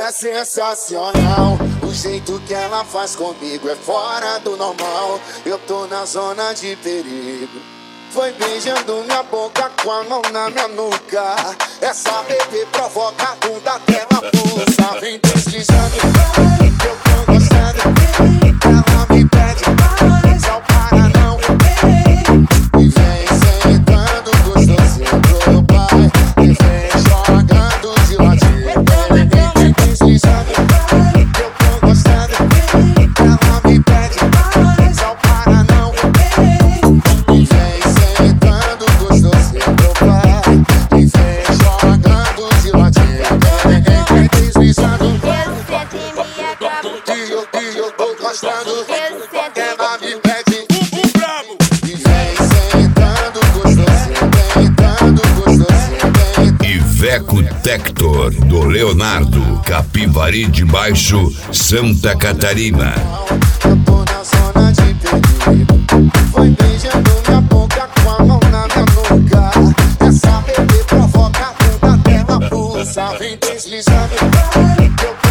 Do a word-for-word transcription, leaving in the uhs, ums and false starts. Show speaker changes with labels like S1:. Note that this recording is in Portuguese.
S1: é sensacional. O jeito que ela faz comigo é fora do normal. Eu tô na zona de perigo. Foi beijando minha boca com a mão na minha nuca. Essa bebê provoca a bunda dela pulsa. Vem deslizando, eu tô gostando. Ela me pede, só para não. E vem sentando gostosinho pro pai. E vem jogando de ladinho. Vem deslizando, eu tô gostando. Ela me pede, só para não. E vem sentando gostosinho pro pai. E vem jogando de ladinho. Vem deslizando, que eu, que eu tô gostando. Ela me pede, e vem sentando gostosinho, sentando gostosinho.
S2: Iveco Tector, do Leonardo, Capivari de Baixo, Santa Catarina.
S1: Eu tô na zona de perigo. Foi beijando minha boca com a mão na minha nuca. Essa bebê provoca a bunda dela pulsa. Vem deslizando, eu